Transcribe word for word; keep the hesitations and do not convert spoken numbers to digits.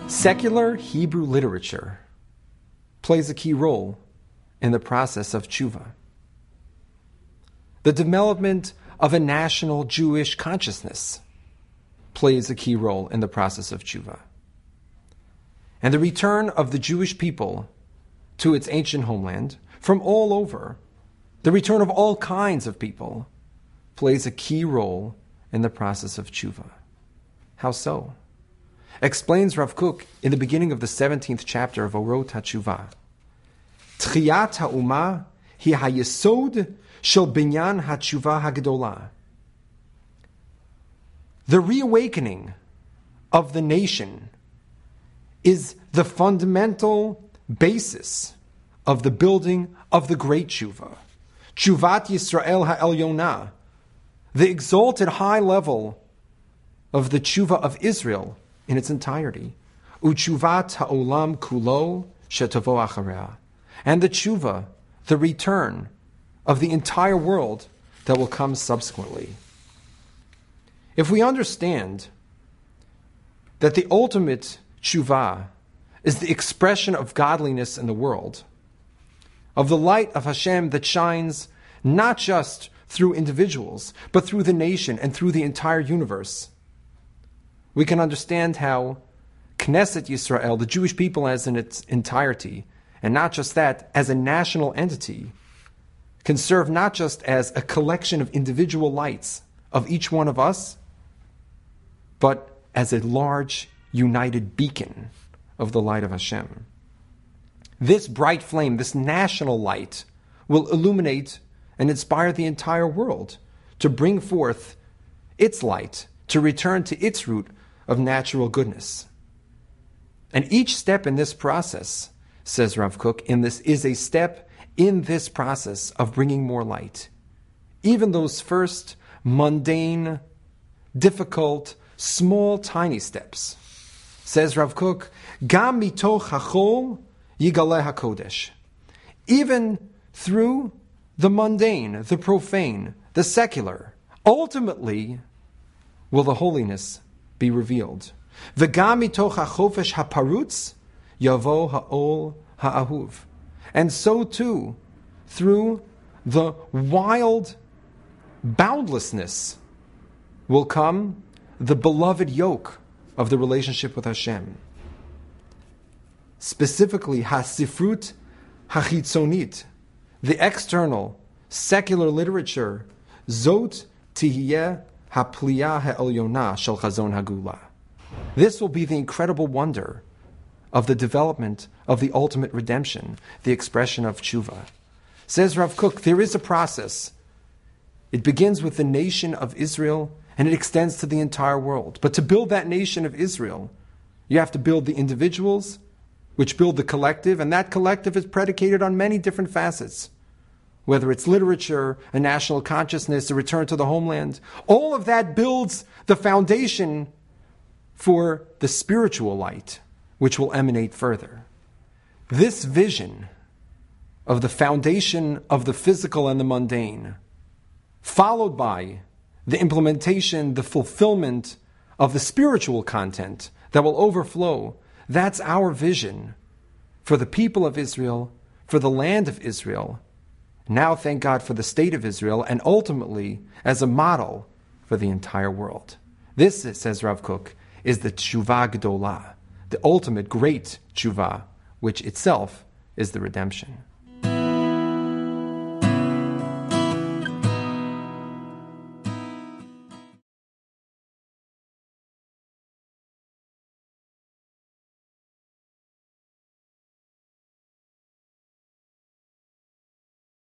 Secular Hebrew literature plays a key role in the process of tshuva. The development of a national Jewish consciousness plays a key role in the process of tshuva. And the return of the Jewish people to its ancient homeland from all over, the return of all kinds of people, plays a key role in the process of tshuva. How so? Explains Rav Kook in the beginning of the seventeenth chapter of Orot HaTshuva. Tchiyat ha'umah hi ha'yesod shel binyan ha'tshuva ha'gedolah. The reawakening of the nation is the fundamental basis of the building of the great tshuva. Tshuvat Yisrael ha'elyonah, the exalted high level of the tshuva of Israel in its entirety. U'tshuvat ha'olam kulo shetavo achareh. And the tshuva, the return of the entire world that will come subsequently. If we understand that the ultimate tshuva is the expression of godliness in the world, of the light of Hashem that shines not just through individuals, but through the nation and through the entire universe, we can understand how Knesset Yisrael, the Jewish people as in its entirety, and not just that, as a national entity, can serve not just as a collection of individual lights of each one of us, but as a large, united beacon of the light of Hashem. This bright flame, this national light, will illuminate and inspire the entire world to bring forth its light, to return to its root of natural goodness. And each step in this process, says Rav Kook, in this is a step in this process of bringing more light. Even those first mundane, difficult, small, tiny steps. Says Rav Kook, Gam mitoch hachol yigaleh hakodesh. Even through the mundane, the profane, the secular, ultimately will the holiness be revealed. V'gam mitoch hachofesh haparutz yavo ha'ol ha'ahuv. And so too, through the wild boundlessness will come the beloved yoke of the relationship with Hashem. Specifically, hasifrut hachitzonit, the external, secular literature, zot tihiyeh hapliyah ha'elyonah shel chazon hagula. This will be the incredible wonder of the development of the ultimate redemption, the expression of tshuva. Says Rav Kook, there is a process. It begins with the nation of Israel and it extends to the entire world. But to build that nation of Israel, you have to build the individuals, which build the collective, and that collective is predicated on many different facets. Whether it's literature, a national consciousness, a return to the homeland, all of that builds the foundation for the spiritual light, which will emanate further. This vision of the foundation of the physical and the mundane, followed by the implementation, the fulfillment of the spiritual content that will overflow, that's our vision for the people of Israel, for the land of Israel. Now, thank God for the state of Israel, and ultimately as a model for the entire world. This, says Rav Kook, is the tshuva gedolah, the ultimate great tshuva, which itself is the redemption.